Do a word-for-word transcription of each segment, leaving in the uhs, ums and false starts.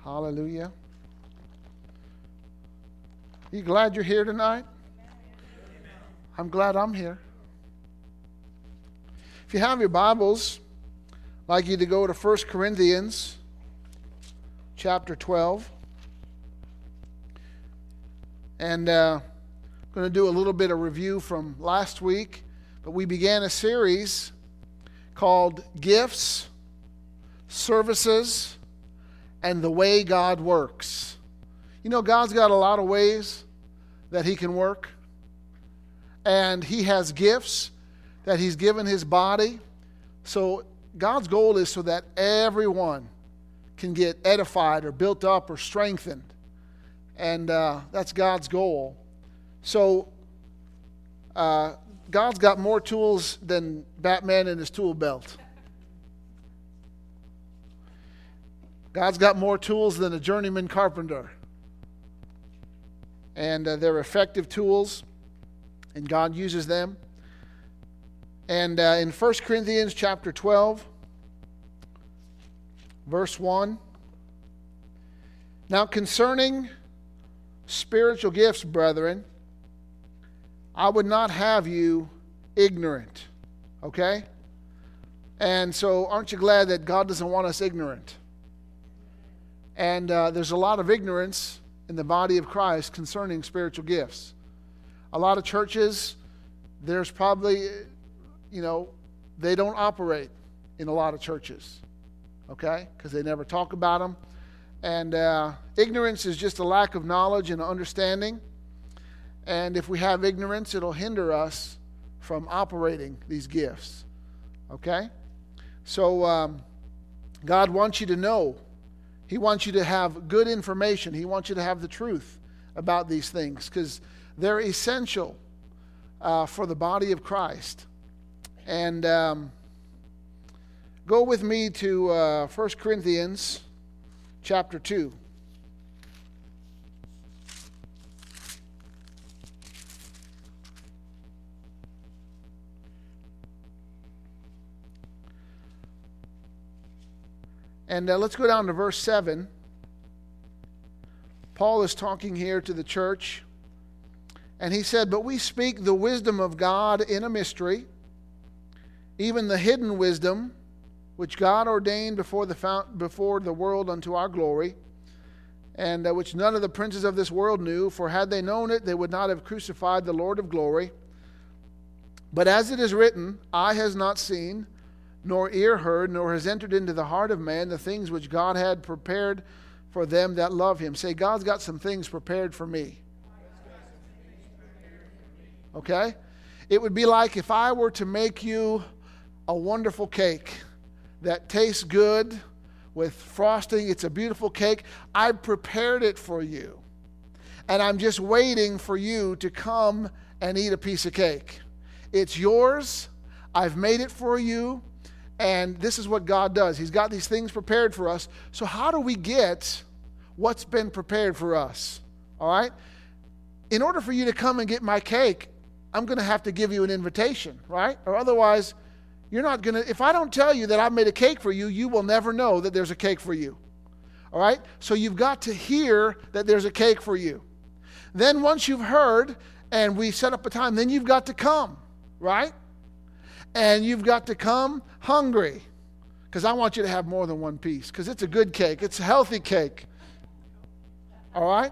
Hallelujah. You glad you're here tonight? I'm glad I'm here. If you have your Bibles, I'd like you to go to First Corinthians chapter twelve. And uh, I'm going to do a little bit of review from last week. But we began a series called Gifts, Services, and the Way God Works. You know, God's got a lot of ways that He can work. And He has gifts that He's given His body. So God's goal is so that everyone can get edified or built up or strengthened. And uh, that's God's goal. So uh, God's got more tools than Batman in his tool belt. God's got more tools than a journeyman carpenter. And uh, they're effective tools, and God uses them. And uh, in First Corinthians chapter twelve, verse one, now concerning spiritual gifts, brethren, I would not have you ignorant. Okay? And so aren't you glad that God doesn't want us ignorant? And uh, there's a lot of ignorance in the body of Christ concerning spiritual gifts. A lot of churches, there's probably, you know, they don't operate in a lot of churches. Okay? Because they never talk about them. And uh, ignorance is just a lack of knowledge and understanding. And if we have ignorance, it'll hinder us from operating these gifts. Okay? So um, God wants you to know. He wants you to have good information. He wants you to have the truth about these things because they're essential uh, for the body of Christ. And um, go with me to uh, First Corinthians chapter two. And uh, let's go down to verse seven. Paul is talking here to the church. And he said, but we speak the wisdom of God in a mystery, even the hidden wisdom, which God ordained before the fount- before the world unto our glory, and uh, which none of the princes of this world knew, for had they known it, they would not have crucified the Lord of glory. But as it is written, eye has not seen, nor ear heard, nor has entered into the heart of man the things which God had prepared for them that love Him. Say, God's got some things prepared for me. Okay? It would be like if I were to make you a wonderful cake that tastes good with frosting. It's a beautiful cake. I prepared it for you. And I'm just waiting for you to come and eat a piece of cake. It's yours. I've made it for you. And this is what God does. He's got these things prepared for us. So how do we get what's been prepared for us? All right? In order for you to come and get my cake, I'm going to have to give you an invitation, right? Or otherwise, you're not going to, if I don't tell you that I've made a cake for you, you will never know that there's a cake for you. All right? So you've got to hear that there's a cake for you. Then once you've heard and we set up a time, then you've got to come, right? And you've got to come hungry because I want you to have more than one piece because it's a good cake. It's a healthy cake. All right?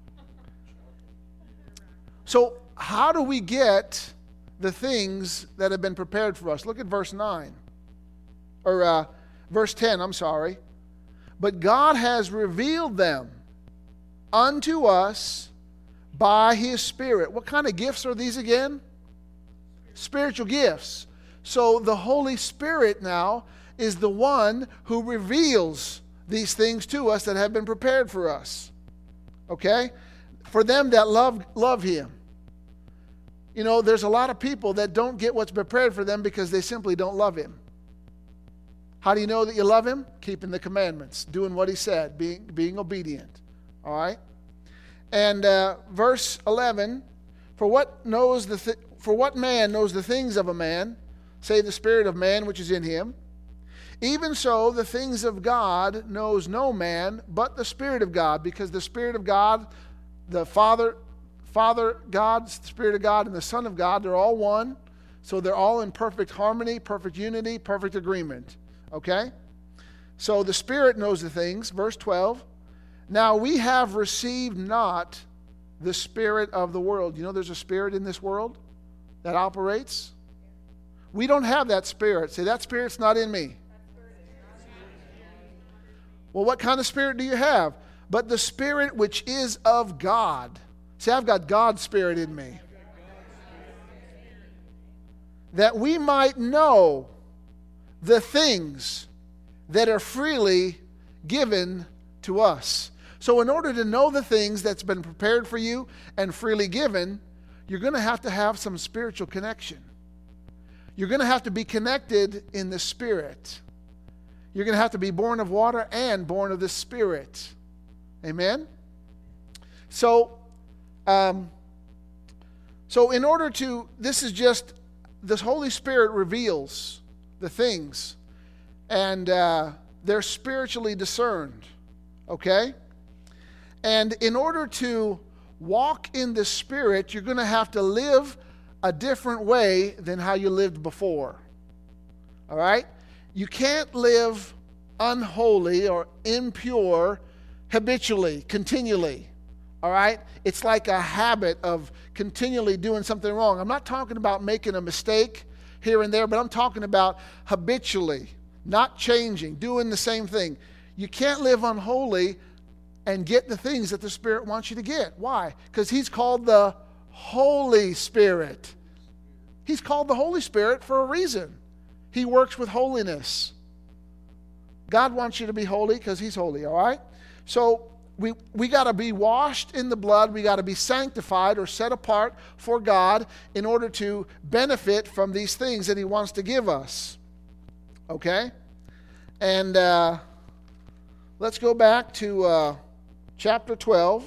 So how do we get the things that have been prepared for us? Look at verse nine. Or uh, verse ten, I'm sorry. But God has revealed them unto us by His Spirit. What kind of gifts are these again? Spiritual gifts. So the Holy Spirit now is the one who reveals these things to us that have been prepared for us. Okay? For them that love love Him. You know, there's a lot of people that don't get what's prepared for them because they simply don't love Him. How do you know that you love Him? Keeping the commandments, doing what He said, being, being obedient. All right? And uh, verse eleven, for what knows the th- for what man knows the things of a man, say the spirit of man which is in him, Even so, the things of God knows no man but the Spirit of God, because the Spirit of God, the Father, Father God, the Spirit of God, and the Son of God, they're all one. So they're all in perfect harmony, perfect unity, perfect agreement. Okay? So the Spirit knows the things. Verse twelve. Now we have received not the spirit of the world. You know there's a spirit in this world that operates? We don't have that spirit. Say, that spirit's not in me. Well, what kind of spirit do you have? But the Spirit which is of God. See, I've got God's Spirit in me. That we might know the things that are freely given to us. So in order to know the things that's been prepared for you and freely given, you're going to have to have some spiritual connection. You're going to have to be connected in the Spirit. You're going to have to be born of water and born of the Spirit. Amen? So, um, so in order to, this is just, the Holy Spirit reveals the things, and uh, they're spiritually discerned. Okay? And in order to walk in the Spirit, you're going to have to live a different way than how you lived before. All right? You can't live unholy or impure habitually, continually. All right? It's like a habit of continually doing something wrong. I'm not talking about making a mistake here and there, but I'm talking about habitually, not changing, doing the same thing. You can't live unholy and get the things that the Spirit wants you to get. Why? Because He's called the Holy Spirit. He's called the Holy Spirit for a reason. He works with holiness. God wants you to be holy because He's holy, all right? So we we got to be washed in the blood. We got to be sanctified or set apart for God in order to benefit from these things that He wants to give us. Okay? And uh, let's go back to uh, chapter twelve.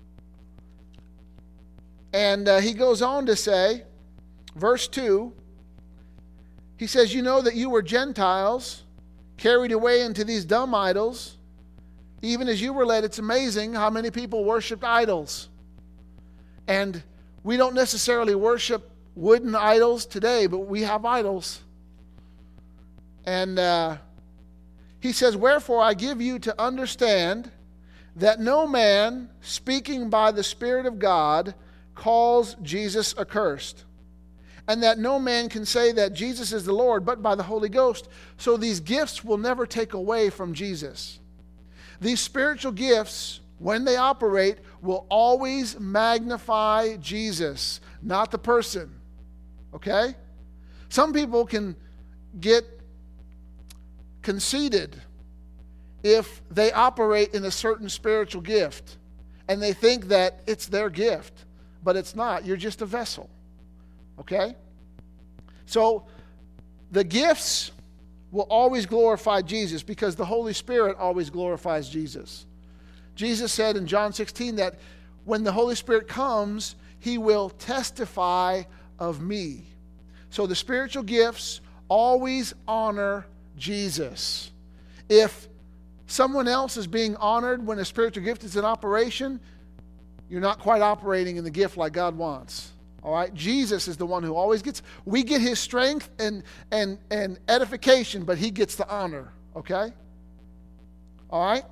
And uh, he goes on to say, verse two, he says, you know that you were Gentiles, carried away into these dumb idols, even as you were led. It's amazing how many people worshiped idols. And we don't necessarily worship wooden idols today, but we have idols. And uh, he says, wherefore I give you to understand that no man speaking by the Spirit of God calls Jesus accursed, and that no man can say that Jesus is the Lord but by the Holy Ghost. So these gifts will never take away from Jesus. These spiritual gifts, when they operate, will always magnify Jesus, not the person. Okay? Some people can get conceited if they operate in a certain spiritual gift, and they think that it's their gift, but it's not. You're just a vessel. Okay? So the gifts will always glorify Jesus because the Holy Spirit always glorifies Jesus. Jesus said in John sixteen that when the Holy Spirit comes, He will testify of me. So the spiritual gifts always honor Jesus. If someone else is being honored when a spiritual gift is in operation, you're not quite operating in the gift like God wants. All right? Jesus is the one who always gets, we get His strength and, and, and edification, but He gets the honor. Okay? All right?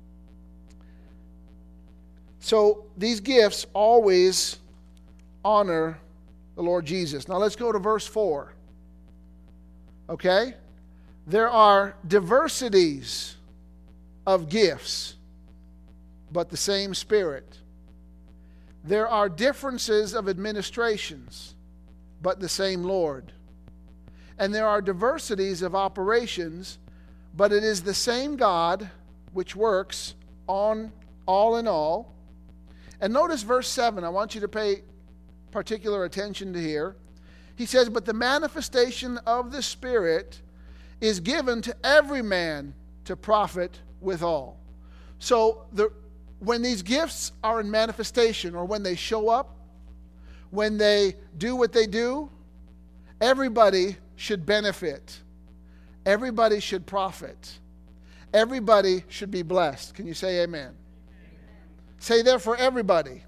So these gifts always honor the Lord Jesus. Now let's go to verse four. Okay? There are diversities of gifts, but the same Spirit. There are differences of administrations, but the same Lord. And there are diversities of operations, but it is the same God which works on all in all. And notice verse seven. I want you to pay particular attention to here. He says, but the manifestation of the Spirit is given to every man to profit withal. So the when these gifts are in manifestation, or when they show up, when they do what they do, everybody should benefit. Everybody should profit. Everybody should be blessed. Can you say amen? Amen. Say therefore everybody.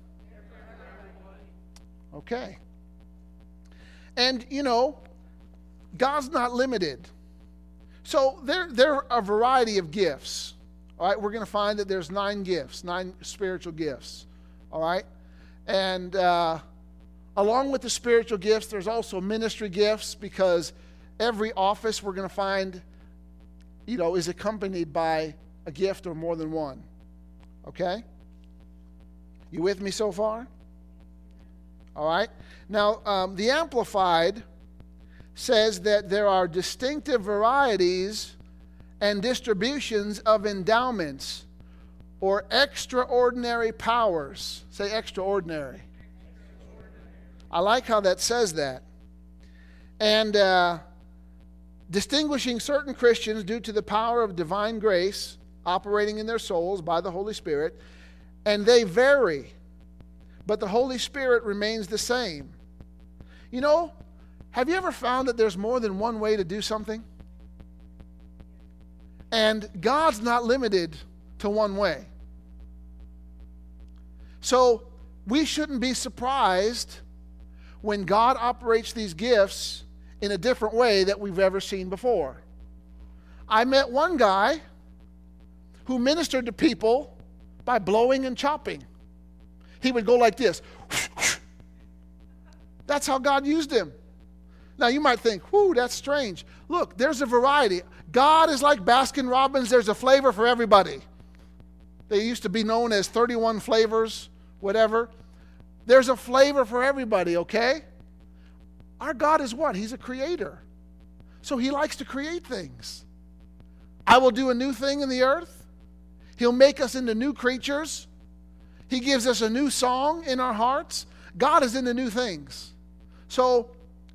Okay. And, you know, God's not limited. So there, there are a variety of gifts. All right, we're going to find that there's nine gifts, nine spiritual gifts. All right? And uh, along with the spiritual gifts, there's also ministry gifts, because every office we're going to find, you know, is accompanied by a gift or more than one. Okay? You with me so far? All right. Now, um, the Amplified says that there are distinctive varieties and distributions of endowments or extraordinary powers. Say extraordinary. I like how that says that. And uh, distinguishing certain Christians due to the power of divine grace operating in their souls by the Holy Spirit, and they vary, but the Holy Spirit remains the same. You know, have you ever found that there's more than one way to do something? And God's not limited to one way. So we shouldn't be surprised when God operates these gifts in a different way that we've ever seen before. I met one guy who ministered to people by blowing and chopping. He would go like this. That's how God used him. Now you might think, whoo, that's strange. Look, there's a variety. God is like Baskin Robbins. There's a flavor for everybody. They used to be known as thirty-one flavors, whatever. There's a flavor for everybody, okay? Our God is what? He's a creator. So he likes to create things. I will do a new thing in the earth. He'll make us into new creatures. He gives us a new song in our hearts. God is into new things. So,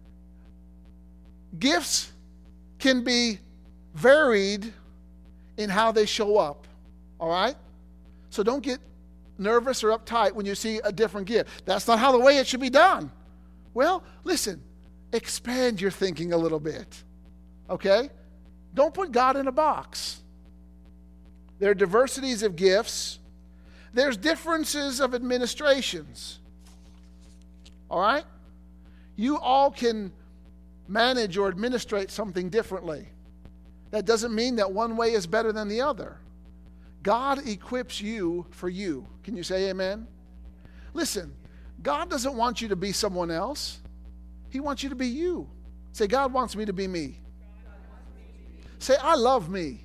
gifts can be varied in how they show up. All right? So don't get nervous or uptight when you see a different gift. That's not how the way it should be done. Well, listen, expand your thinking a little bit. Okay? Don't put God in a box. There are diversities of gifts. There's differences of administrations. All right? You all can manage or administrate something differently. That doesn't mean that one way is better than the other. God equips you for you. Can you say amen? Listen, God doesn't want you to be someone else. He wants you to be you. Say, God wants me to be me. Say, I love me.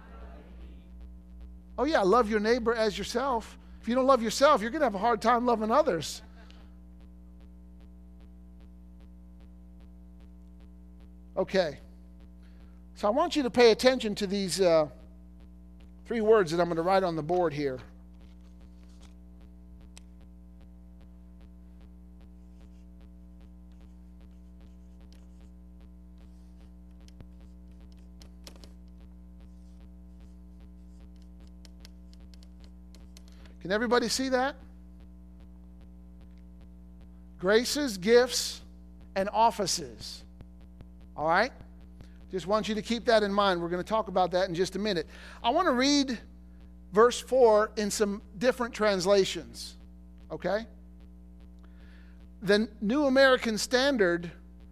Oh yeah, love your neighbor as yourself. If you don't love yourself, you're going to have a hard time loving others. Okay. So I want you to pay attention to these uh, three words that I'm going to write on the board here. Can everybody see that? Graces, gifts, and offices. All right? Just want you to keep that in mind. We're going to talk about that in just a minute. I want to read verse four in some different translations. Okay? The New American Standard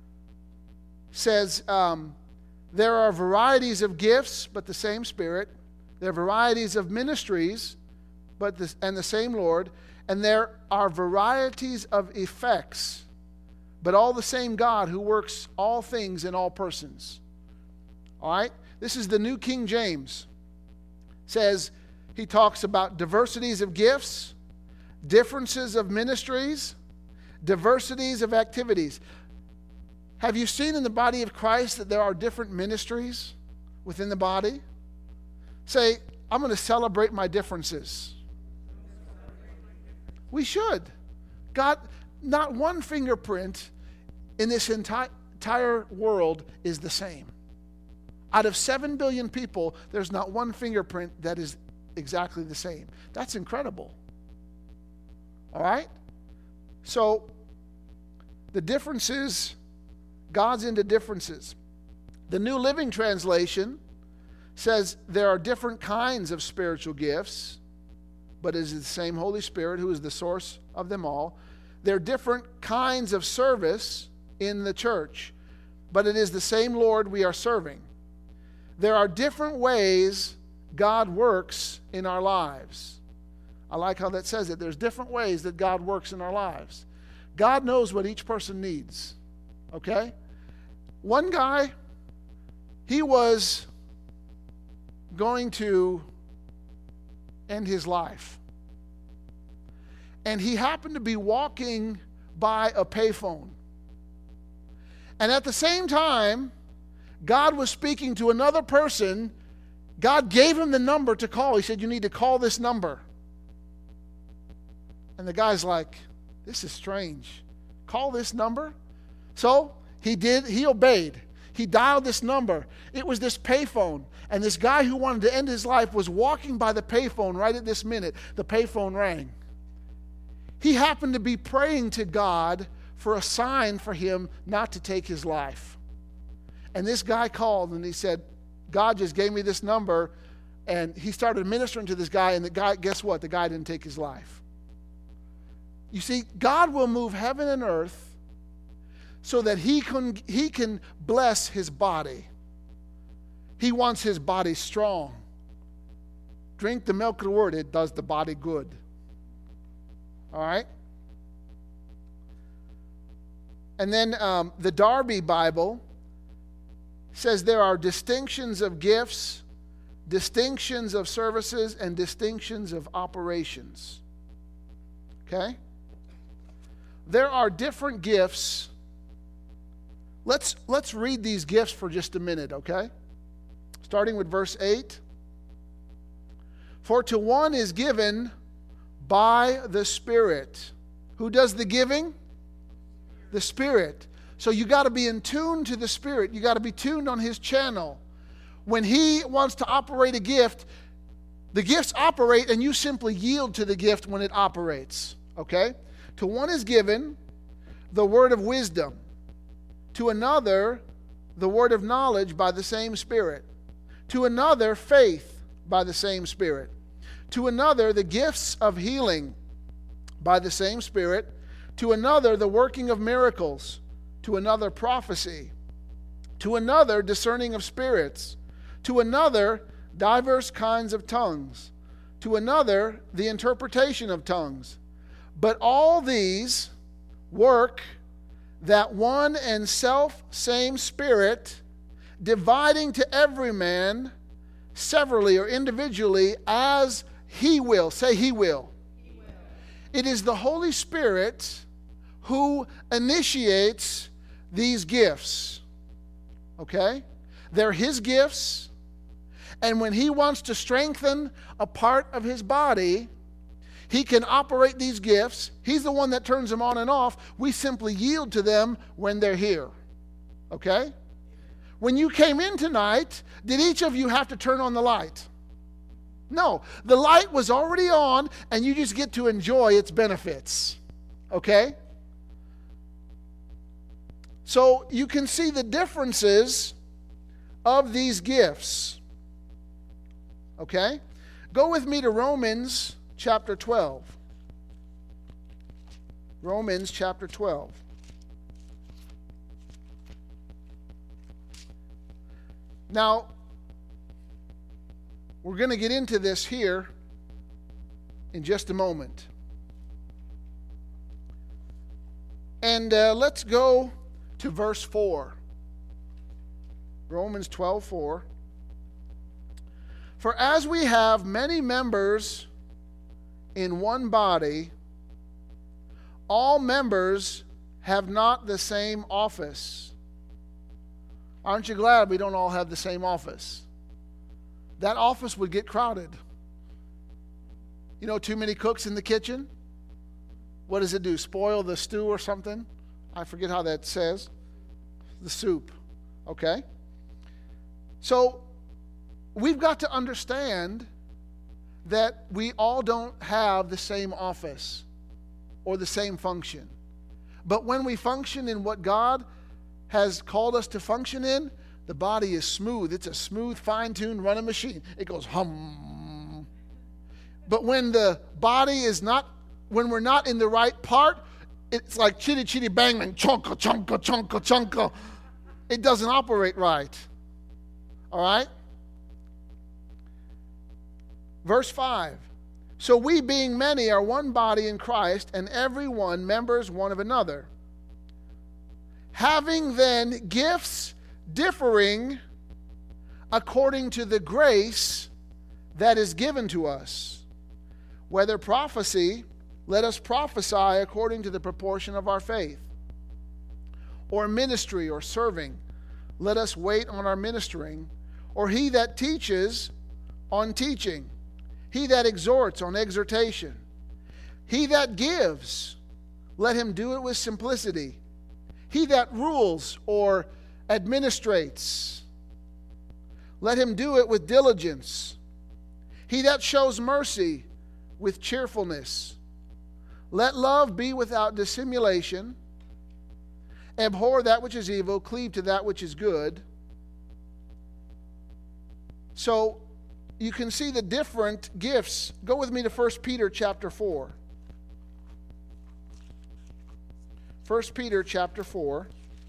says, um, there are varieties of gifts, but the same Spirit. There are varieties of ministries, but the, and the same Lord. And there are varieties of effects, but all the same God who works all things in all persons. All right? This is the New King James. Says, he talks about diversities of gifts, differences of ministries, diversities of activities. Have you seen in the body of Christ that there are different ministries within the body? Say, I'm going to celebrate my differences. We should. God, not one fingerprint in this enti- entire world is the same. Out of seven billion people, there's not one fingerprint that is exactly the same. That's incredible. All right? So, the differences, God's into differences. The New Living Translation says there are different kinds of spiritual gifts, but it is the same Holy Spirit who is the source of them all. There are different kinds of service in the church, but it is the same Lord we are serving. There are different ways God works in our lives. I like how that says it. There's different ways that God works in our lives. God knows what each person needs. Okay? One guy, he was going to end his life. And he happened to be walking by a payphone. And at the same time, God was speaking to another person. God gave him the number to call. He said, you need to call this number. And the guy's like, this is strange. Call this number? So he did, he obeyed. He dialed this number. It was this payphone. And this guy who wanted to end his life was walking by the payphone right at this minute. The payphone rang. He happened to be praying to God for a sign for him not to take his life. And this guy called and he said, God just gave me this number. And he started ministering to this guy, and the guy, guess what? The guy didn't take his life. You see, God will move heaven and earth so that he can, he can bless his body. He wants his body strong. Drink the milk of the word, it does the body good. All right? And then um, the Darby Bible says there are distinctions of gifts, distinctions of services, and distinctions of operations. Okay? There are different gifts. Let's, let's read these gifts for just a minute, okay? Starting with verse eight. For to one is given by the Spirit. Who does the giving? The Spirit. So you got to be in tune to the Spirit. You got to be tuned on His channel. When He wants to operate a gift, the gifts operate and you simply yield to the gift when it operates. Okay? To one is given the word of wisdom. To another, the word of knowledge by the same Spirit. To another, faith by the same Spirit. To another, the gifts of healing by the same Spirit. To another, the working of miracles. To another, prophecy. To another, discerning of spirits. To another, diverse kinds of tongues. To another, the interpretation of tongues. But all these work that one and self same Spirit, dividing to every man severally or individually as He will. Say He will. He will. It is the Holy Spirit who initiates these gifts. Okay? They're His gifts. And when He wants to strengthen a part of His body, He can operate these gifts. He's the one that turns them on and off. We simply yield to them when they're here. Okay? When you came in tonight, did each of you have to turn on the light? No. The light was already on, and you just get to enjoy its benefits. Okay? So you can see the differences of these gifts. Okay? Go with me to Romans chapter twelve. Romans chapter twelve. Now, we're going to get into this here in just a moment. And uh, let's go to verse four. Romans twelve four. For as we have many members in one body, all members have not the same office. Aren't you glad we don't all have the same office? That office would get crowded. You know, too many cooks in the kitchen? What does it do? Spoil the stew or something? I forget how that says. The soup. Okay? So, we've got to understand that we all don't have the same office or the same function. But when we function in what God has called us to function in, The body is smooth. It's a smooth, fine-tuned running machine. It goes hum. But when the body is not, when we're not in the right part, it's like chitty chitty bang bang, chonka chonka chonka chonka. It doesn't operate right. All right? Verse five. So we being many are one body in Christ, and every one members one of another. Having then gifts differing according to the grace that is given to us. Whether prophecy, let us prophesy according to the proportion of our faith. Or ministry or serving, let us wait on our ministering. Or he that teaches, on teaching. He that exhorts, on exhortation. He that gives, let him do it with simplicity. He that rules or administrates, let him do it with diligence. He that shows mercy, with cheerfulness. Let love be without dissimulation. Abhor that which is evil, cleave to that which is good. So you can see the different gifts. Go with me to First Peter chapter four. First Peter chapter four.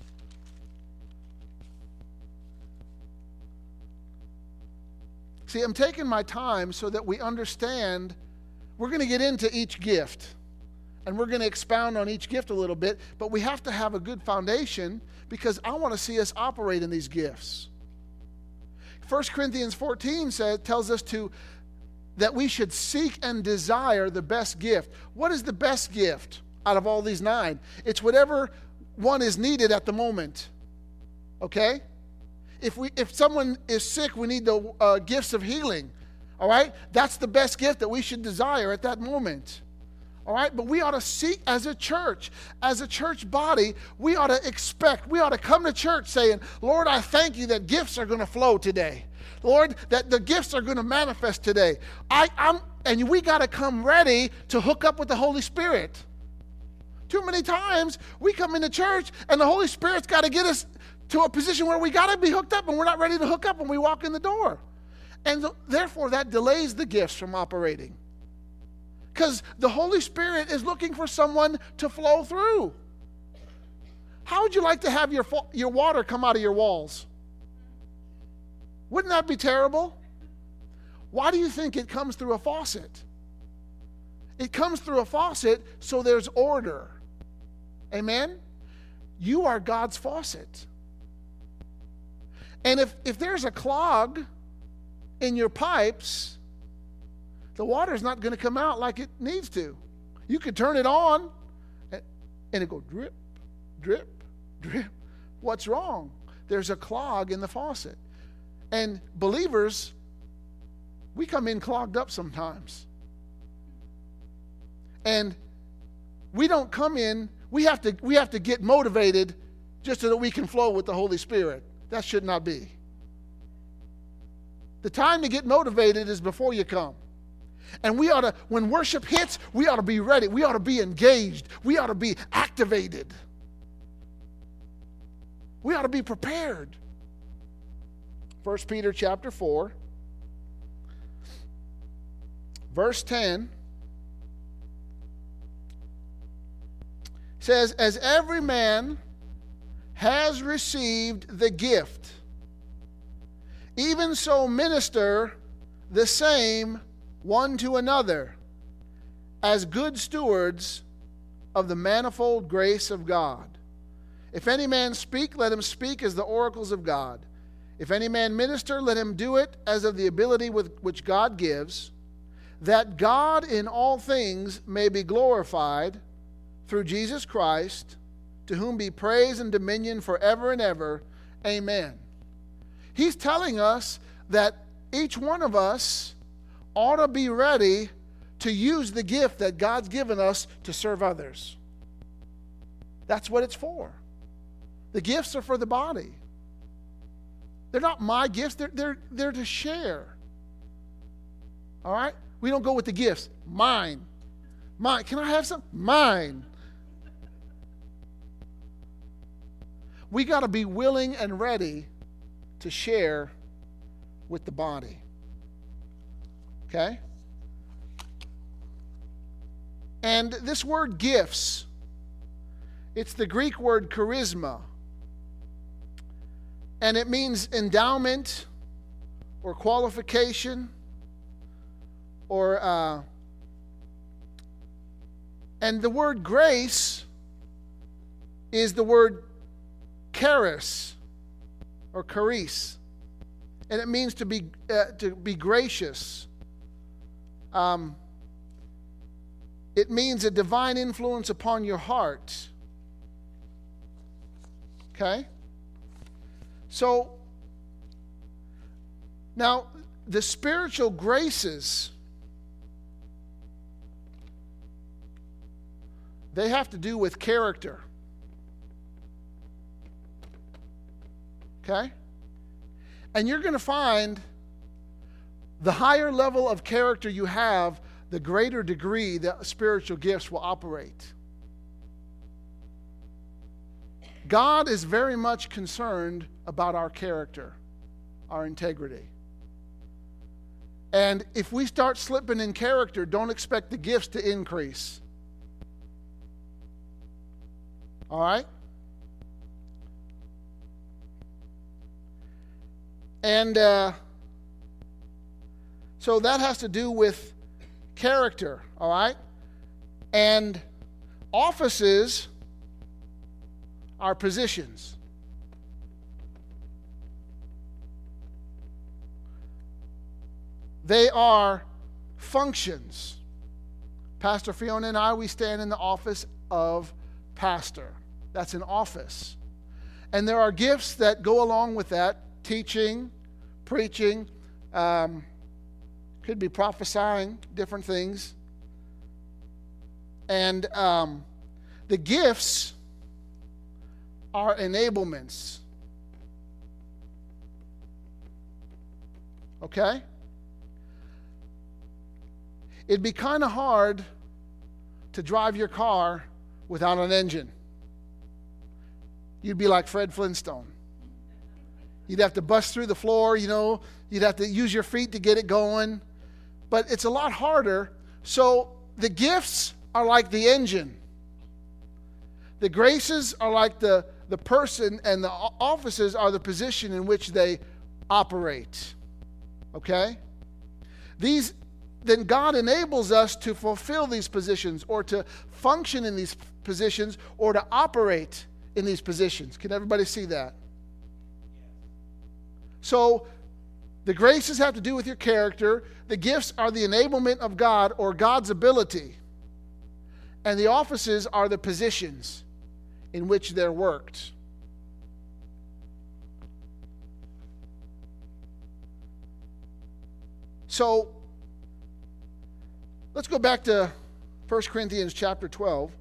See, I'm taking my time so that we understand. We're going to get into each gift, and we're going to expound on each gift a little bit, but we have to have a good foundation because I want to see us operate in these gifts. First Corinthians fourteen says, tells us to that we should seek and desire the best gift. What is the best gift out of all these nine? It's whatever one is needed at the moment. Okay? If we if someone is sick, we need the uh, gifts of healing. All right? That's the best gift that we should desire at that moment. All right? But we ought to seek as a church, as a church body, we ought to expect, we ought to come to church saying, Lord, I thank you that gifts are going to flow today. Lord, that the gifts are going to manifest today. I, I'm, and we got to come ready to hook up with the Holy Spirit. Too many times we come into church and the Holy Spirit's got to get us to a position where we got to be hooked up and we're not ready to hook up when we walk in the door. And th- therefore, that delays the gifts from operating. Because the Holy Spirit is looking for someone to flow through. How would you like to have your, fo- your water come out of your walls? Wouldn't that be terrible? Why do you think it comes through a faucet? It comes through a faucet so there's order. Amen? You are God's faucet. And if, if there's a clog in your pipes, the water's not going to come out like it needs to. You could turn it on and, and it go drip, drip, drip. What's wrong? There's a clog in the faucet. And believers, we come in clogged up sometimes. And we don't come in, we have to we have to get motivated just so that we can flow with the Holy Spirit. That should not be. The time to get motivated is before you come. And we ought to, when worship hits, we ought to be ready. We ought to be engaged. We ought to be activated. We ought to be prepared. First Peter chapter four, verse ten says, as every man has received the gift, even so minister the same one to another as good stewards of the manifold grace of God. If any man speak, let him speak as the oracles of God. If any man minister, let him do it as of the ability with which God gives, that God in all things may be glorified through Jesus Christ, to whom be praise and dominion forever and ever. Amen. He's telling us that each one of us ought to be ready to use the gift that God's given us to serve others. That's what it's for. The gifts are for the body. They're not my gifts. They're, they're, they're to share. All right? We don't go with the gifts. Mine. Mine. Can I have some? Mine. We got to be willing and ready to share with the body. Okay? And this word gifts, it's the Greek word charisma. And it means endowment or qualification or uh, and the word grace is the word charis or charis, and it means to be uh, to be gracious. Um, it means a divine influence upon your heart. Okay? So, now, the spiritual graces, they have to do with character. Okay? And you're going to find the higher level of character you have, the greater degree that spiritual gifts will operate. God is very much concerned about our character, our integrity. And if we start slipping in character, don't expect the gifts to increase. All right? And uh, so that has to do with character, all right? And offices are positions. They are functions. Pastor Fiona and I, we stand in the office of pastor. That's an office. And there are gifts that go along with that. Teaching, preaching, um, could be prophesying, different things. And um, the gifts are enablements. Okay? It'd be kind of hard to drive your car without an engine. You'd be like Fred Flintstone. You'd have to bust through the floor, you know. You'd have to use your feet to get it going. But it's a lot harder. So the gifts are like the engine. The graces are like the, the person, and the offices are the position in which they operate. Okay? These, then God enables us to fulfill these positions, or to function in these positions, or to operate in these positions. Can everybody see that? So, the graces have to do with your character. The gifts are the enablement of God, or God's ability. And the offices are the positions in which they're worked. So, let's go back to First Corinthians chapter twelve.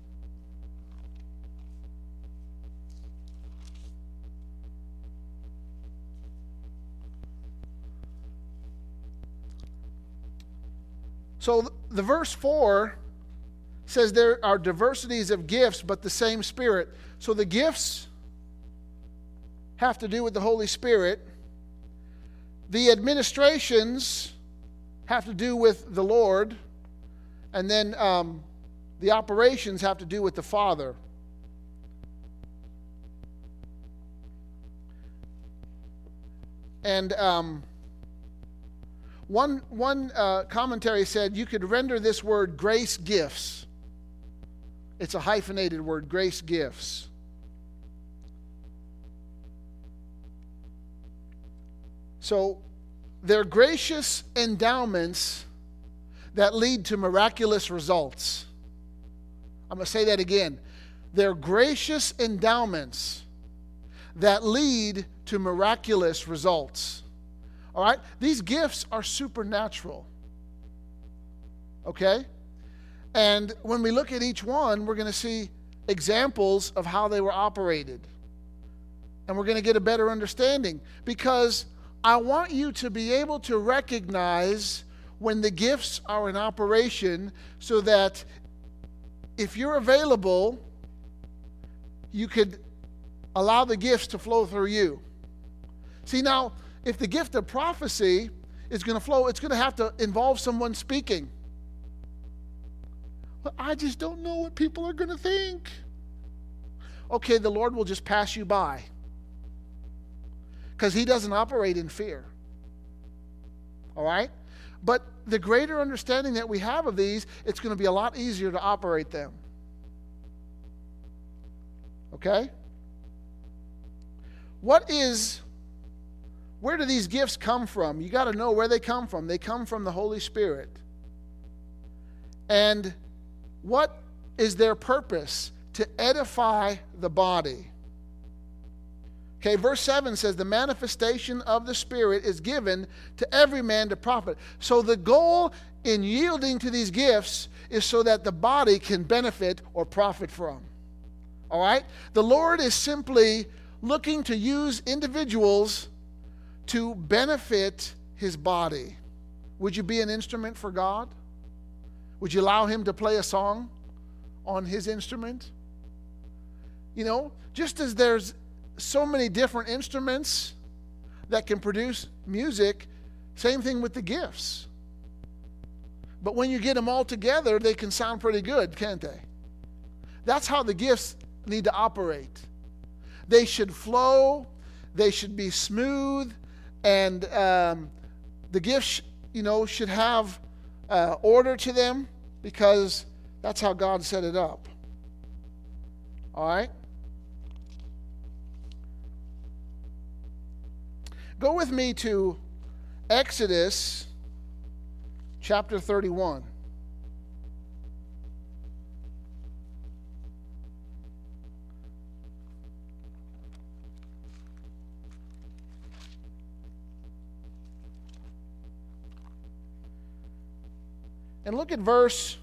So the verse four says there are diversities of gifts, but the same Spirit. So the gifts have to do with the Holy Spirit. The administrations have to do with the Lord. And then um, the operations have to do with the Father. And um, one, one uh, commentary said you could render this word grace gifts. It's a hyphenated word, grace gifts. So they're gracious endowments that lead to miraculous results. I'm going to say that again. They're gracious endowments that lead to miraculous results. All right? These gifts are supernatural. Okay? And when we look at each one, we're going to see examples of how they were operated. And we're going to get a better understanding. Because I want you to be able to recognize when the gifts are in operation, so that if you're available, you could allow the gifts to flow through you. See, now, if the gift of prophecy is going to flow, it's going to have to involve someone speaking. Well, I just don't know what people are going to think. Okay, the Lord will just pass you by, because he doesn't operate in fear. All right? But the greater understanding that we have of these, it's going to be a lot easier to operate them. Okay? What is, where do these gifts come from? You got to know where they come from. They come from the Holy Spirit. And what is their purpose? To edify the body. Okay, verse seven says, the manifestation of the Spirit is given to every man to profit. So the goal in yielding to these gifts is so that the body can benefit or profit from. All right? The Lord is simply looking to use individuals to benefit his body. Would you be an instrument for God? Would you allow him to play a song on his instrument? You know, just as there's so many different instruments that can produce music, same thing with the gifts. But when you get them all together, they can sound pretty good, can't they? That's how the gifts need to operate. They should flow, they should be smooth, and um, the gifts, you know, should have uh, order to them, because that's how God set it up. All right? Go with me to Exodus chapter thirty-one. And look at verse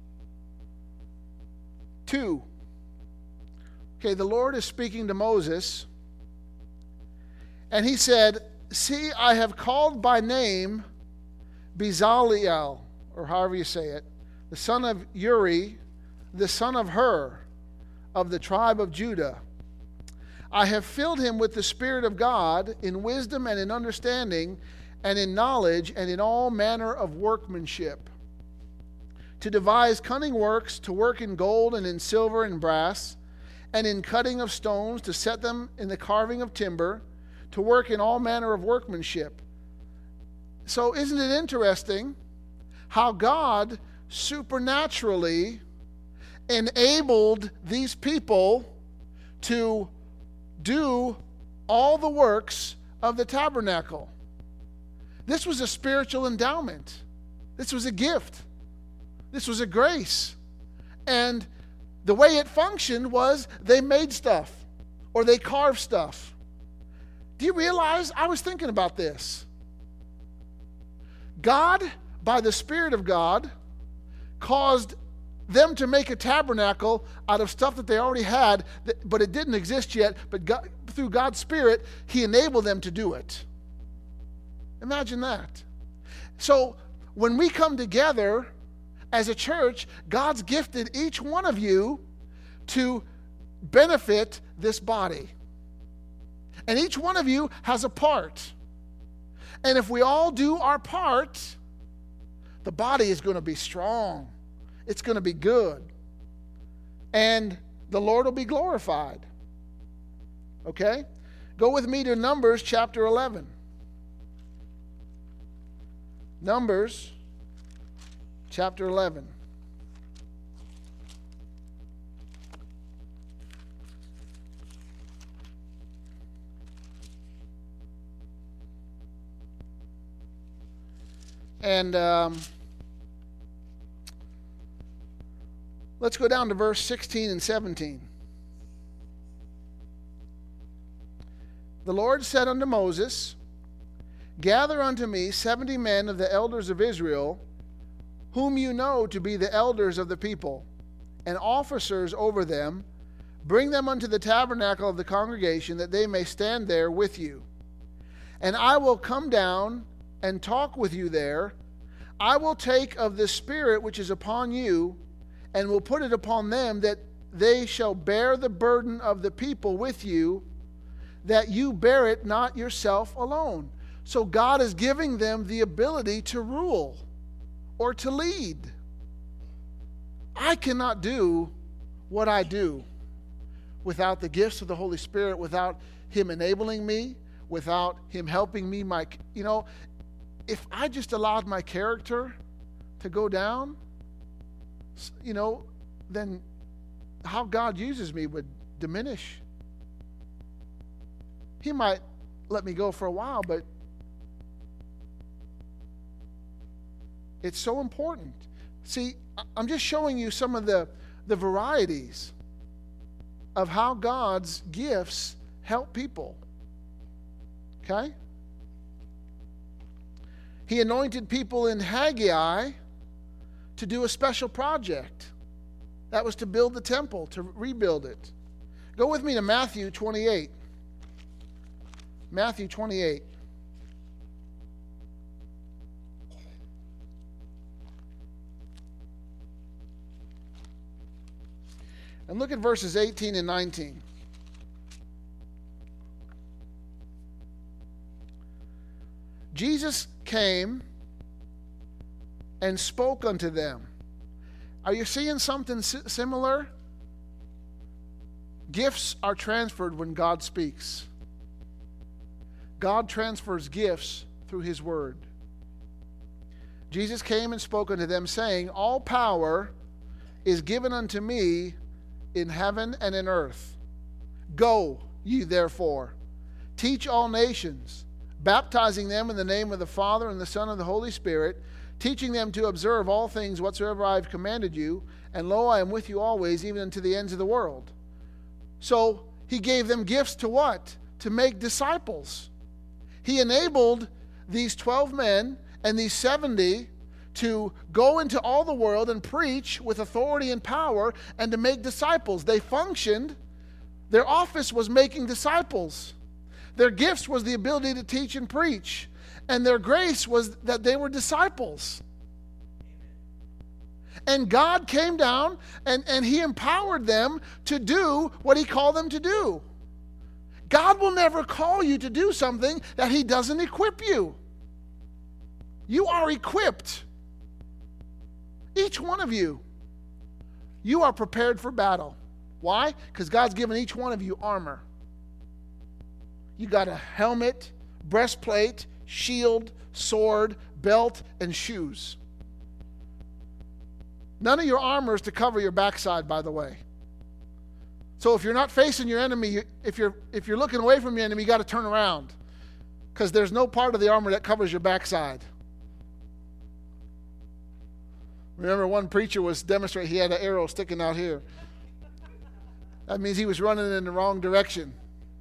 two. Okay, the Lord is speaking to Moses. And he said, see, I have called by name Bezaleel, or however you say it, the son of Uri, the son of Hur, of the tribe of Judah. I have filled him with the Spirit of God in wisdom and in understanding and in knowledge and in all manner of workmanship, to devise cunning works, to work in gold and in silver and brass, and in cutting of stones, to set them in the carving of timber, to work in all manner of workmanship. So isn't it interesting how God supernaturally enabled these people to do all the works of the tabernacle? This was a spiritual endowment. This was a gift. This was a grace. And the way it functioned was they made stuff or they carved stuff. Do you realize, I was thinking about this. God, by the Spirit of God, caused them to make a tabernacle out of stuff that they already had, but it didn't exist yet. But God, through God's Spirit, he enabled them to do it. Imagine that. So when we come together as a church, God's gifted each one of you to benefit this body. And each one of you has a part. And if we all do our part, the body is going to be strong. It's going to be good. And the Lord will be glorified. Okay? Go with me to Numbers chapter eleven. Numbers chapter eleven. And um, let's go down to verse sixteen and seventeen. The Lord said unto Moses, gather unto me seventy men of the elders of Israel, whom you know to be the elders of the people, and officers over them. Bring them unto the tabernacle of the congregation, that they may stand there with you. And I will come down and talk with you there. I will take of the Spirit which is upon you, and will put it upon them, that they shall bear the burden of the people with you, that you bear it not yourself alone. So God is giving them the ability to rule or to lead. I cannot do what I do without the gifts of the Holy Spirit, without Him enabling me, without Him helping me. My, you know, if I just allowed my character to go down, you know, then how God uses me would diminish. He might let me go for a while, but it's so important. See, I'm just showing you some of the, the varieties of how God's gifts help people. Okay? He anointed people in Haggai to do a special project. That was to build the temple, to rebuild it. Go with me to Matthew twenty-eight. Matthew twenty-eight. And look at verses eighteen and nineteen. Jesus came and spoke unto them. Are you seeing something similar? Gifts are transferred when God speaks. God transfers gifts through His word. Jesus came and spoke unto them, saying, all power is given unto me in heaven and in earth. Go ye therefore, teach all nations, baptizing them in the name of the Father and the Son and the Holy Spirit, teaching them to observe all things whatsoever I have commanded you, and lo, I am with you always, even unto the ends of the world. So He gave them gifts to what? To make disciples. He enabled these twelve men and these seventy to go into all the world and preach with authority and power and to make disciples. They functioned. Their office was making disciples. Their gifts was the ability to teach and preach. And their grace was that they were disciples. And God came down and, and He empowered them to do what He called them to do. God will never call you to do something that He doesn't equip you. You are equipped. Each one of you. You are prepared for battle. Why? Because God's given each one of you armor. You got a helmet, breastplate, shield, sword, belt, and shoes. None of your armor is to cover your backside, by the way. So if you're not facing your enemy, if you're if you're looking away from your enemy, you got to turn around, because there's no part of the armor that covers your backside. Remember, one preacher was demonstrating, he had an arrow sticking out here. That means he was running in the wrong direction.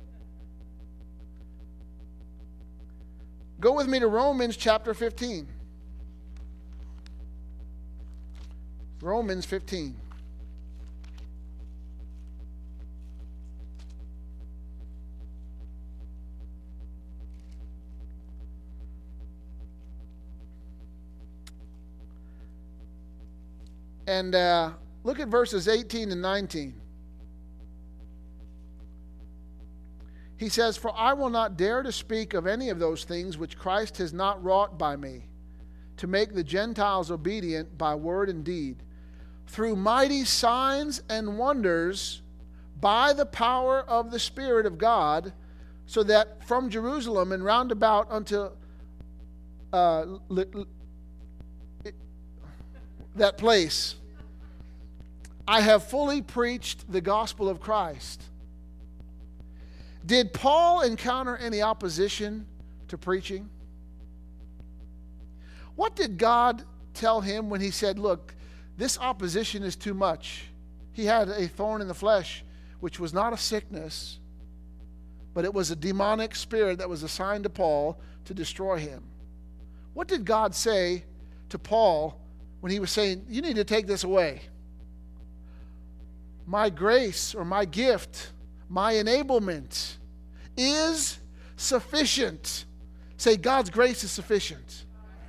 Go with me to Romans chapter fifteen. Romans fifteen. And uh, look at verses eighteen and nineteen. He says, for I will not dare to speak of any of those things which Christ has not wrought by me, to make the Gentiles obedient by word and deed, through mighty signs and wonders, by the power of the Spirit of God, so that from Jerusalem and round about unto uh, li, li, it, that place, I have fully preached the gospel of Christ. Did Paul encounter any opposition to preaching? What did God tell him when He said, look, this opposition is too much? He had a thorn in the flesh, which was not a sickness, but it was a demonic spirit that was assigned to Paul to destroy him. What did God say to Paul when He was saying, you need to take this away? My grace, or my gift, my enablement is sufficient. Say, God's grace is sufficient.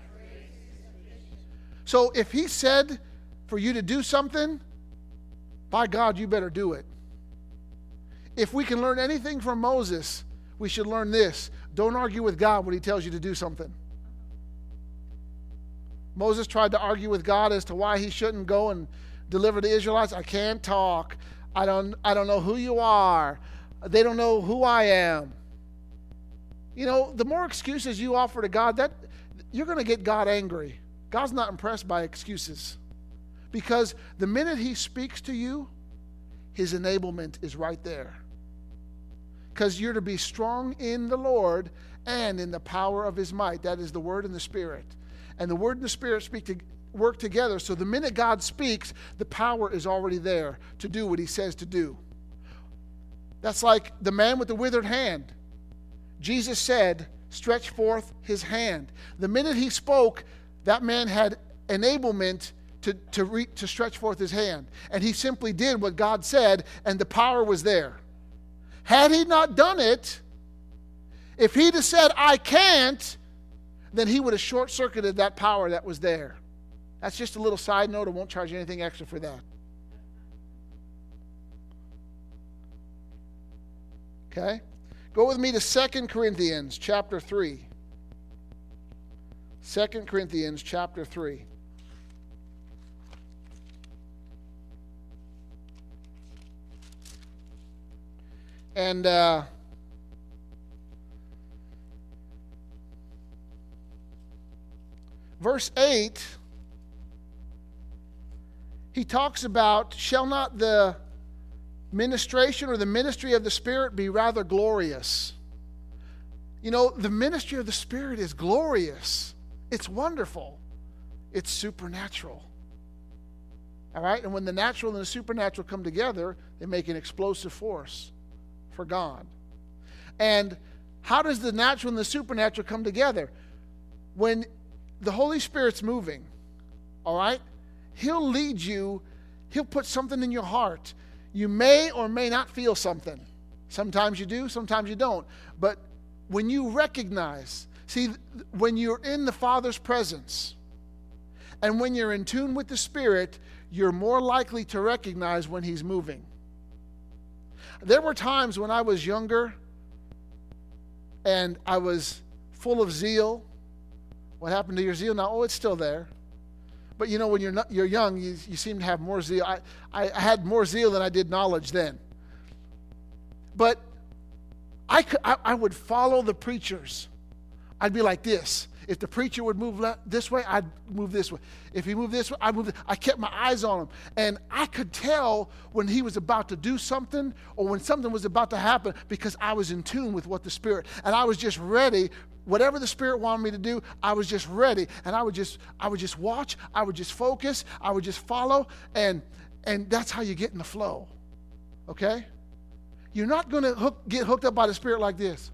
So if He said for you to do something, by God, you better do it. If we can learn anything from Moses, we should learn this. Don't argue with God when he tells you to do something. Moses tried to argue with God as to why he shouldn't go and deliver the Israelites. I can't talk. I don't, I don't know who you are. They don't know who I am. You know, the more excuses you offer to God, that you're going to get God angry. God's not impressed by excuses. Because the minute he speaks to you, his enablement is right there. Because you're to be strong in the Lord and in the power of his might. That is the word and the spirit. And the word and the spirit speak to work together. So the minute God speaks, the power is already there to do what he says to do. That's like the man with the withered hand. Jesus said, stretch forth his hand. The minute he spoke, that man had enablement to, to, re, to stretch forth his hand. And he simply did what God said, and the power was there. Had he not done it, if he'd have said, I can't, then he would have short-circuited that power that was there. That's just a little side note. I won't charge you anything extra for that. Okay? Go with me to Second Corinthians chapter three. Second Corinthians chapter three. And uh, verse eight, he talks about, shall not the ministration or the ministry of the Spirit be rather glorious? You know, the ministry of the Spirit is glorious. It's wonderful. It's supernatural. All right? And when the natural and the supernatural come together, they make an explosive force for God. And how does the natural and the supernatural come together? When the Holy Spirit's moving, all right? He'll lead you. He'll put something in your heart. You may or may not feel something. Sometimes you do, sometimes you don't. But when you recognize, see, when you're in the Father's presence and when you're in tune with the Spirit, you're more likely to recognize when he's moving. There were times when I was younger and I was full of zeal. What happened to your zeal now? Oh, it's still there. But you know, when you're not, you're young, you, you seem to have more zeal. I, I, I had more zeal than I did knowledge then. But I, could, I, I would follow the preachers. I'd be like this. If the preacher would move left, this way, I'd move this way. If he moved this way, I'd move this. I kept my eyes on him. And I could tell when he was about to do something or when something was about to happen because I was in tune with what the Spirit. And I was just ready. Whatever the Spirit wanted me to do, I was just ready. And I would just I would just watch. I would just focus. I would just follow. And, and that's how you get in the flow. Okay? You're not going to hook, get hooked up by the Spirit like this.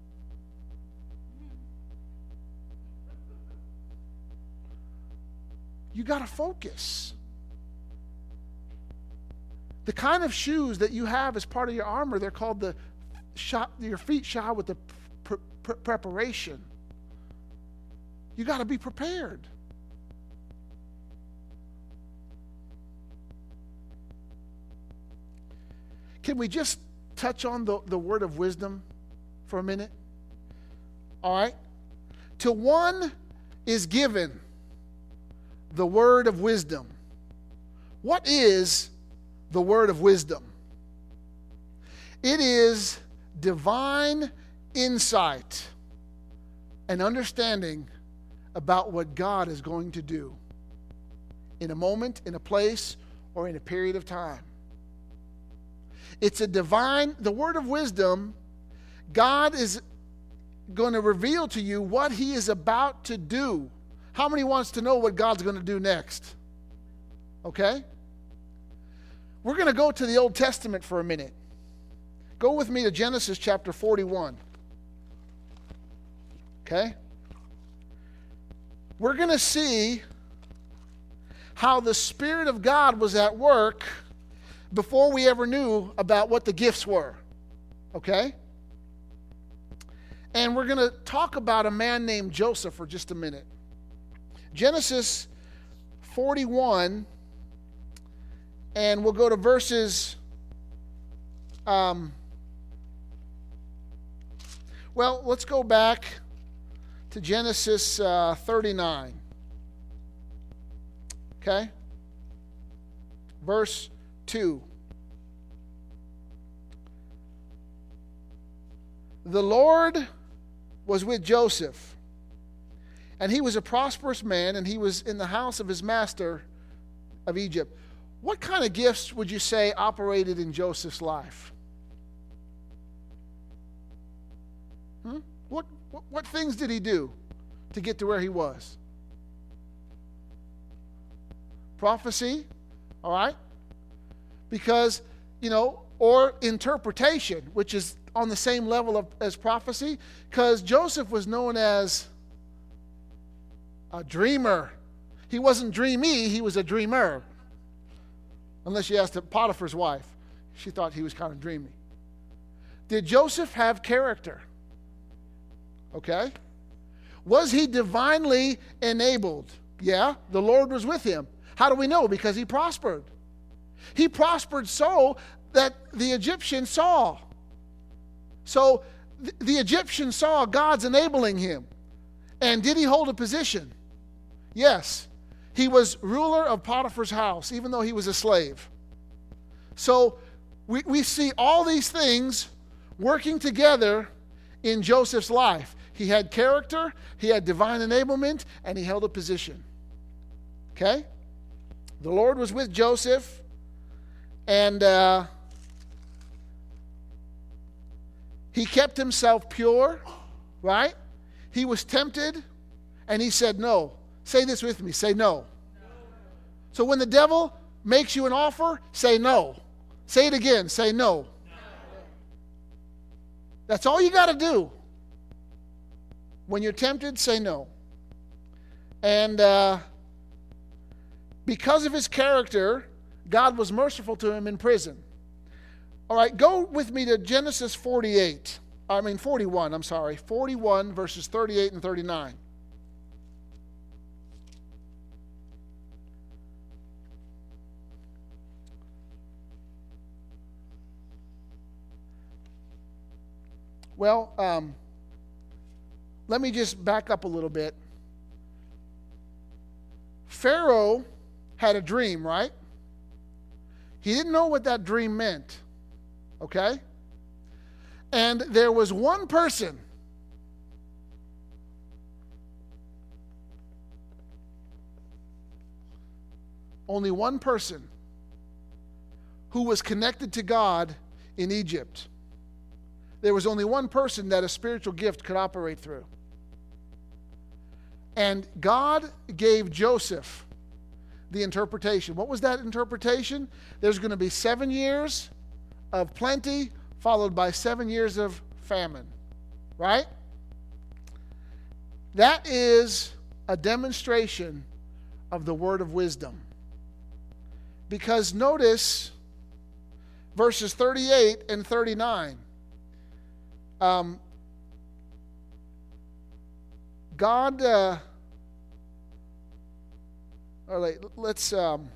You got to focus. The kind of shoes that you have as part of your armor, they're called the shod, your feet shod with the pre- pre- preparation. You got to be prepared. Can we just touch on the, the word of wisdom for a minute? All right. To one is given the word of wisdom. What is the word of wisdom? It is divine insight and understanding about what God is going to do in a moment, in a place, or in a period of time. It's a divine, the word of wisdom, God is going to reveal to you what he is about to do. How many wants to know what God's going to do next? Okay? We're going to go to the Old Testament for a minute. Go with me to Genesis chapter forty-one. Okay? We're going to see how the Spirit of God was at work before we ever knew about what the gifts were. Okay? And we're going to talk about a man named Joseph for just a minute. Genesis forty-one, and we'll go to verses um, Well, let's go back to Genesis uh, thirty-nine. Okay? Verse two. The Lord was with Joseph, and he was a prosperous man, and he was in the house of his master of Egypt. What kind of gifts would you say operated in Joseph's life? Hmm? What, what, what things did he do to get to where he was? Prophecy, all right? Because, you know, or interpretation, which is on the same level of, as prophecy, because Joseph was known as a dreamer. He wasn't dreamy, he was a dreamer. Unless you asked Potiphar's wife. She thought he was kind of dreamy. Did Joseph have character? Okay. Was he divinely enabled? Yeah, the Lord was with him. How do we know? Because he prospered. He prospered so that the Egyptians saw. So th- the Egyptians saw God's enabling him. And did he hold a position? Yes. He was ruler of Potiphar's house, even though he was a slave. So we, we see all these things working together in Joseph's life. He had character, he had divine enablement, and he held a position. Okay? The Lord was with Joseph, and uh, he kept himself pure, right? He was tempted, and he said no. Say this with me. Say no. no. So when the devil makes you an offer, say no. Say it again. Say no. no. That's all you got to do. When you're tempted, say no. And uh, because of his character, God was merciful to him in prison. All right, go with me to Genesis forty-eight. I mean forty-one, I'm sorry. forty-one verses thirty-eight and thirty-nine. Well, um, let me just back up a little bit. Pharaoh had a dream, right? He didn't know what that dream meant, okay? And there was one person only one person who was connected to God in Egypt. There was only one person that a spiritual gift could operate through. And God gave Joseph the interpretation. What was that interpretation? There's going to be seven years of plenty, followed by seven years of famine. Right? That is a demonstration of the word of wisdom. Because notice verses thirty-eight and thirty-nine. Um, God, uh, all right, let's, um,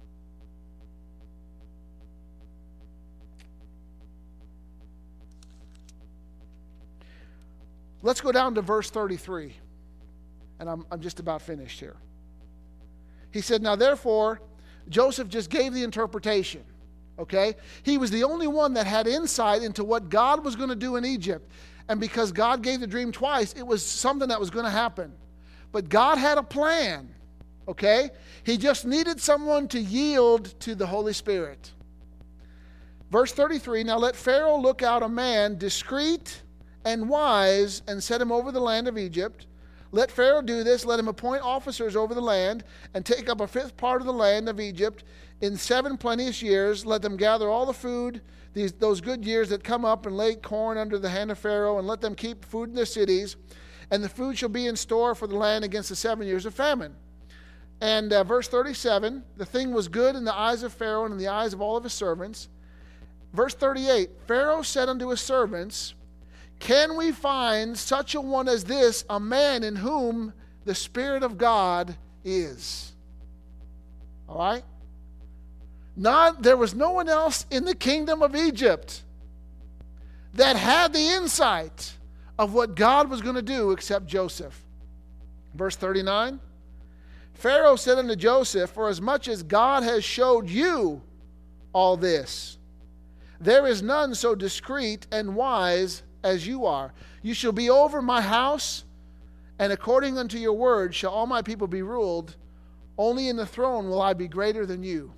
let's go down to verse thirty-three, and I'm, I'm just about finished here. He said, now therefore, Joseph just gave the interpretation. Okay? He was the only one that had insight into what God was going to do in Egypt. And because God gave the dream twice, it was something that was going to happen. But God had a plan. Okay? He just needed someone to yield to the Holy Spirit. Verse thirty-three, now let Pharaoh look out a man discreet and wise and set him over the land of Egypt. Let Pharaoh do this. Let him appoint officers over the land and take up a fifth part of the land of Egypt. In seven plenteous years, let them gather all the food, these, those good years that come up, and lay corn under the hand of Pharaoh, and let them keep food in their cities. And the food shall be in store for the land against the seven years of famine. And uh, verse thirty-seven, the thing was good in the eyes of Pharaoh and in the eyes of all of his servants. Verse thirty-eight, Pharaoh said unto his servants, can we find such a one as this, a man in whom the Spirit of God is? All right? Not, there was no one else in the kingdom of Egypt that had the insight of what God was going to do except Joseph. Verse thirty-nine, Pharaoh said unto Joseph, for as much as God has showed you all this, there is none so discreet and wise as you are. You shall be over my house, and according unto your word shall all my people be ruled. Only in the throne will I be greater than you.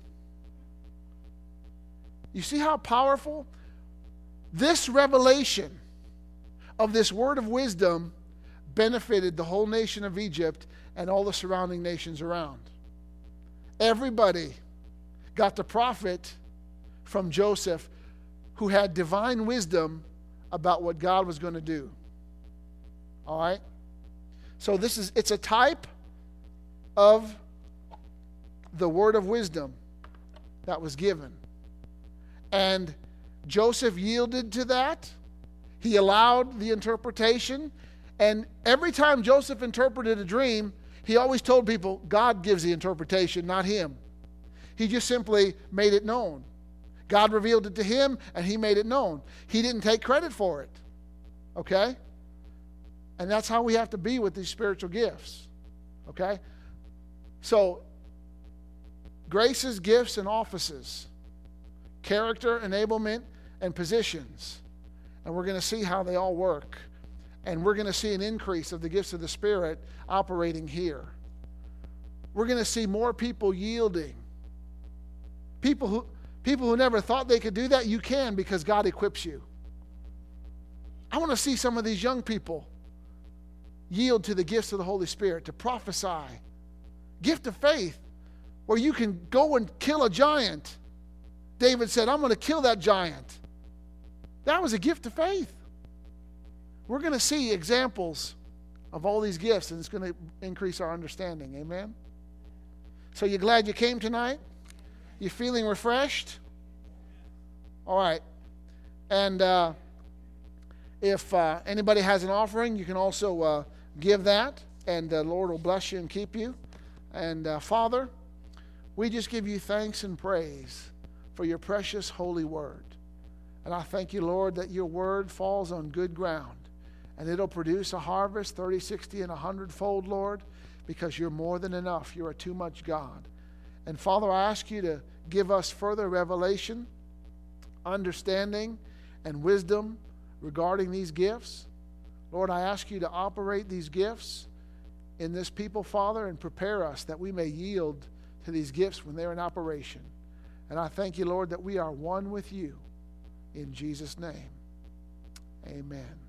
You see how powerful? This revelation of this word of wisdom benefited the whole nation of Egypt and all the surrounding nations around. Everybody got to profit from Joseph, who had divine wisdom about what God was going to do. All right? So this is, it's a type of the word of wisdom that was given. And Joseph yielded to that. He allowed the interpretation. And every time Joseph interpreted a dream, he always told people, God gives the interpretation, not him. He just simply made it known. God revealed it to him, and he made it known. He didn't take credit for it. Okay? And that's how we have to be with these spiritual gifts. Okay? So, graces, gifts, and offices. Character, enablement, and positions. And we're going to see how they all work. And we're going to see an increase of the gifts of the Spirit operating here. We're going to see more people yielding. People who... People who never thought they could do that, you can, because God equips you. I want to see some of these young people yield to the gifts of the Holy Spirit, to prophesy. Gift of faith, where you can go and kill a giant. David said, I'm going to kill that giant. That was a gift of faith. We're going to see examples of all these gifts, and it's going to increase our understanding. Amen? So you glad you came tonight? You feeling refreshed? All right. And uh, if uh, anybody has an offering, you can also uh, give that, and the Lord will bless you and keep you. And uh, Father, we just give you thanks and praise for your precious holy word. And I thank you, Lord, that your word falls on good ground, and it'll produce a harvest thirty, sixty, and a hundred-fold, Lord, because you're more than enough. You're a too much God. And Father, I ask you to give us further revelation, understanding, and wisdom regarding these gifts. Lord, I ask you to operate these gifts in this people, Father, and prepare us that we may yield to these gifts when they're in operation. And I thank you, Lord, that we are one with you. In Jesus' name, amen.